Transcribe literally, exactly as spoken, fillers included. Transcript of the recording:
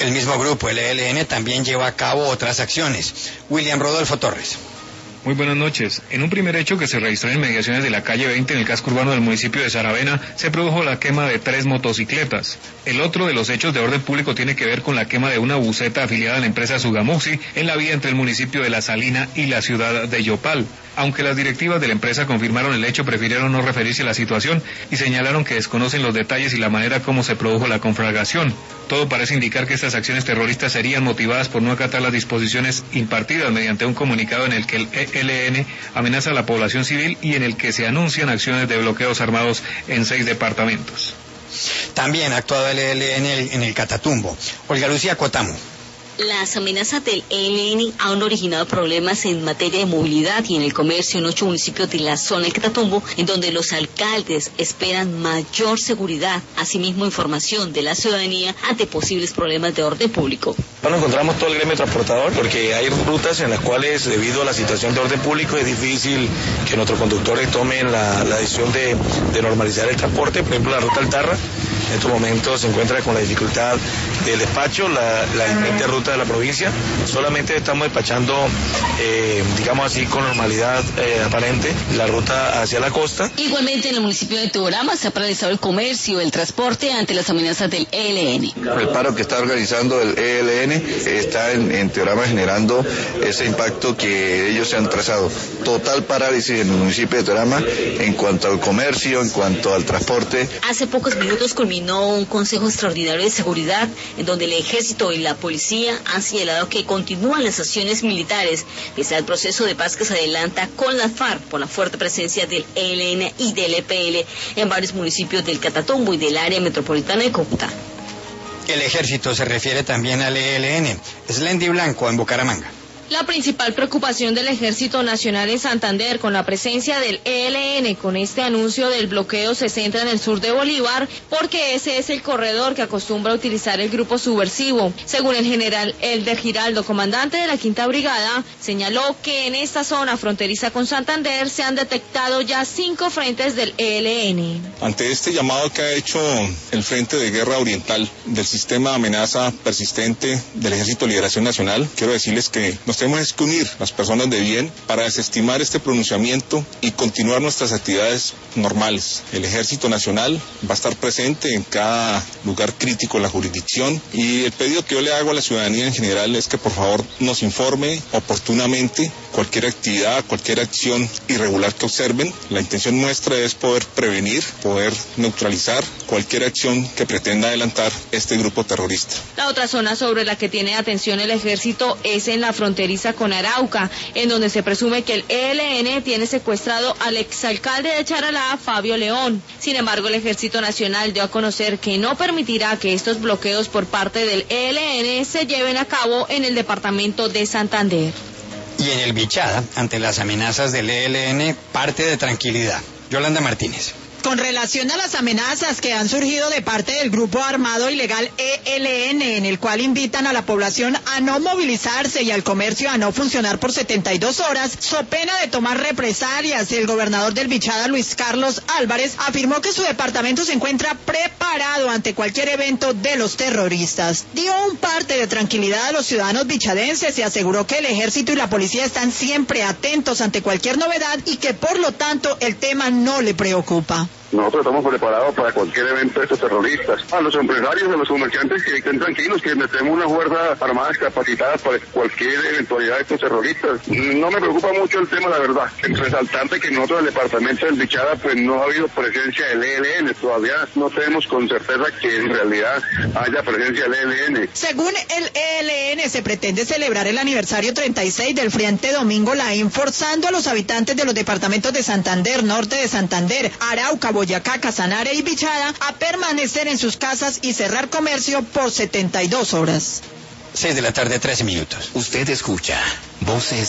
El mismo grupo, el E L N, también lleva a cabo otras acciones. William Rodolfo Torres. Muy buenas noches. En un primer hecho que se registró en inmediaciones de la calle veinte en el casco urbano del municipio de Saravena, se produjo la quema de tres motocicletas. El otro de los hechos de orden público tiene que ver con la quema de una buseta afiliada a la empresa Sugamuxi en la vía entre el municipio de La Salina y la ciudad de Yopal. Aunque las directivas de la empresa confirmaron el hecho, prefirieron no referirse a la situación y señalaron que desconocen los detalles y la manera como se produjo la conflagración. Todo parece indicar que estas acciones terroristas serían motivadas por no acatar las disposiciones impartidas mediante un comunicado en el que el E L N amenaza a la población civil y en el que se anuncian acciones de bloqueos armados en seis departamentos. También ha actuado el E L N en el Catatumbo. Olga Lucía Cotamo. Las amenazas del E L N han originado problemas en materia de movilidad y en el comercio en ocho municipios de la zona del Catatumbo, en donde los alcaldes esperan mayor seguridad, asimismo información de la ciudadanía ante posibles problemas de orden público. Nos encontramos todo el gremio transportador porque hay rutas en las cuales, debido a la situación de orden público, es difícil que nuestros conductores tomen la, la decisión de, de normalizar el transporte. Por ejemplo, la ruta Altarra en estos momentos se encuentra con la dificultad del despacho, la, la diferente ruta de la provincia. Solamente estamos despachando, eh, digamos así, con normalidad eh, aparente, la ruta hacia la costa. Igualmente en el municipio de Teorama se ha paralizado el comercio, el transporte ante las amenazas del E L N. El paro que está organizando el E L N está en, en Teorama generando ese impacto que ellos se han trazado. Total parálisis en el municipio de Teorama en cuanto al comercio, en cuanto al transporte. Hace pocos minutos culminó un consejo extraordinario de seguridad en donde el ejército y la policía han señalado que continúan las acciones militares pese al proceso de paz que se adelanta con la FARC por la fuerte presencia del E L N y del E P L en varios municipios del Catatumbo y del área metropolitana de Cúcuta. El ejército se refiere también al E L N. Slendy Blanco en Bucaramanga. La principal preocupación del Ejército Nacional en Santander con la presencia del E L N con este anuncio del bloqueo se centra en el sur de Bolívar, porque ese es el corredor que acostumbra utilizar el grupo subversivo. Según el general Elder Giraldo, comandante de la Quinta Brigada, señaló que en esta zona fronteriza con Santander se han detectado ya cinco frentes del E L N. Ante este llamado que ha hecho el Frente de Guerra Oriental del sistema de amenaza persistente del Ejército de Liberación Nacional, quiero decirles que nos tenemos que unir las personas de bien para desestimar este pronunciamiento y continuar nuestras actividades normales. El Ejército Nacional va a estar presente en cada lugar crítico de la jurisdicción y el pedido que yo le hago a la ciudadanía en general es que por favor nos informe oportunamente cualquier actividad, cualquier acción irregular que observen. La intención nuestra es poder prevenir, poder neutralizar cualquier acción que pretenda adelantar este grupo terrorista. La otra zona sobre la que tiene atención el ejército es en la fronteriza con Arauca, en donde se presume que el E L N tiene secuestrado al exalcalde de Charalá, Fabio León. Sin embargo, el Ejército Nacional dio a conocer que no permitirá que estos bloqueos por parte del E L N se lleven a cabo en el departamento de Santander. Y en el Bichada, ante las amenazas del E L N, parte de tranquilidad. Yolanda Martínez. Con relación a las amenazas que han surgido de parte del grupo armado ilegal E L N, en el cual invitan a la población a no movilizarse y al comercio a no funcionar por setenta y dos horas, so pena de tomar represalias, el gobernador del Bichada, Luis Carlos Álvarez, afirmó que su departamento se encuentra preparado ante cualquier evento de los terroristas. Dio un parte de tranquilidad a los ciudadanos bichadenses y aseguró que el ejército y la policía están siempre atentos ante cualquier novedad y que por lo tanto el tema no le preocupa. Nosotros estamos preparados para cualquier evento de estos terroristas. A los empresarios, a los comerciantes que estén tranquilos, que metemos una fuerza armada capacitada para cualquier eventualidad de estos terroristas. No me preocupa mucho el tema, la verdad. Es resaltante que nosotros en el departamento del Bichada pues no ha habido presencia del E L N. Todavía no tenemos con certeza que en realidad haya presencia del E L N. Según el E L N, se pretende celebrar el aniversario treinta y seis del Frente Domingo Laín, forzando a los habitantes de los departamentos de Santander, Norte de Santander, Arauca, Boyacá, Casanare y Bichada a permanecer en sus casas y cerrar comercio por setenta y dos horas. seis de la tarde, trece minutos. Usted escucha Voces